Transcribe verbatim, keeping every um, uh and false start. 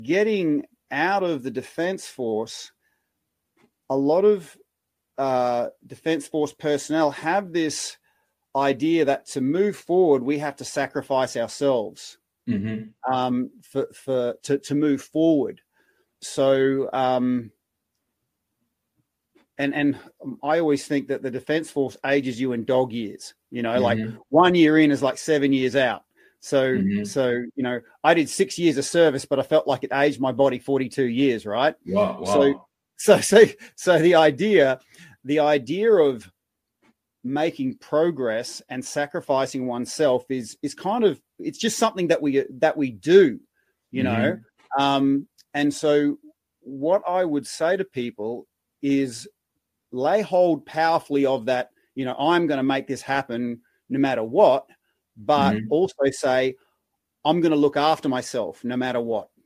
getting out of the Defence Force, a lot of uh, Defence Force personnel have this idea that to move forward, we have to sacrifice ourselves mm-hmm. um, for, for to, to move forward. So, um, and and I always think that the Defence Force ages you in dog years. You know, mm-hmm. like one year in is like seven years out. So, mm-hmm. so you know, I did six years of service, but I felt like it aged my body forty-two years, right? Wow, wow. So, so, so, so the idea, the idea of making progress and sacrificing oneself is is kind of, it's just something that we that we do, you mm-hmm. know. Um, and so, what I would say to people is lay hold powerfully of that. You know, I'm going to make this happen no matter what. But mm-hmm. also say, I'm going to look after myself no matter what.